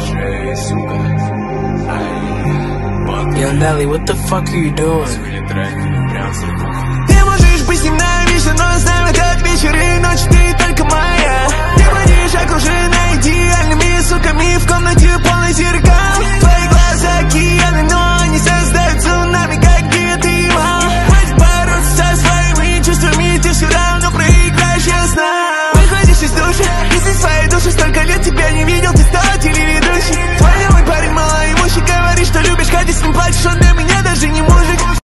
Yo, Nelly, what the fuck are you doing? Ты можешь быть с ним навечно, но с нами как вечер и ночь, ты только моя.